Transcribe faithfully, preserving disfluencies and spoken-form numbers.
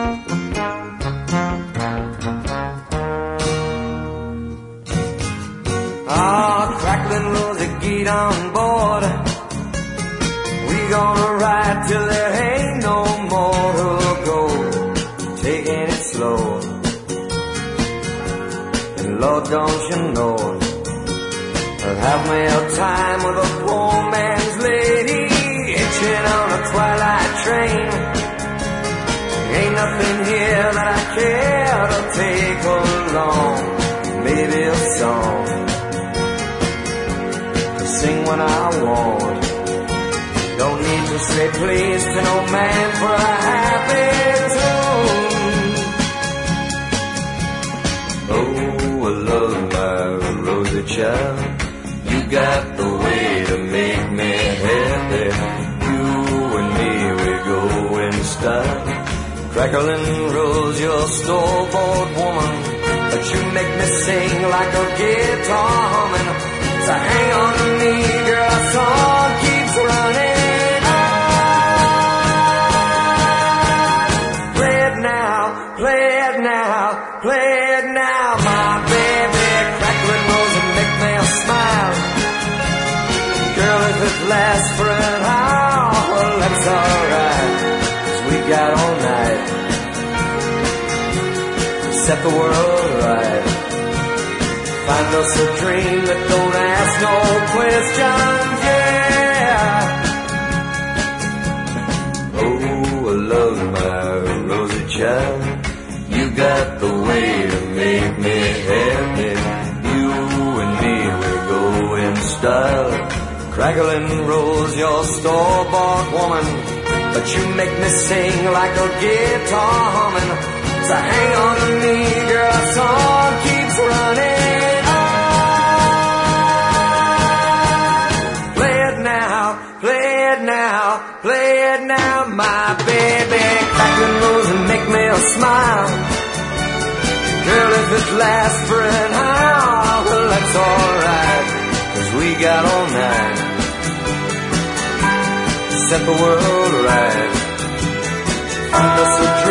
Ah, crackling rosy, get on board. We gonna ride till there ain't no more to go. Taking it slow. And Lord, don't you know, I'll have me a time with a poor man's lady, hitching on a twilight train. Ain't nothing here that I care to take along. Maybe a song sing when I want. Don't need to say please to no man for a happy tune. Oh, I love my rosy child. You got the way to make me happy. You and me, we go in style. Crackling rose, your store-bought woman, but you make me sing like a guitar humming. So hang on to me, girl, our song keeps running on. Play it now, play it now, play it now, my baby. Crackling rose and make me smile. Girl, if it lasts for an hour, well, that's alright, 'cause we got all night to set the world right. Find us a dream that don't ask no questions, yeah. Oh, I love my rosy child. You got the way to make me happy. You and me, we go in style. Crackling rose, your store-bought woman, but you make me sing like a guitar humming. So hang on to me, girl, our song keeps running. Now, play it now, my baby. Crackling rose and make me a smile. Girl, if it lasts for an hour, well, that's alright, 'cause we got all night to set the world right. Find us a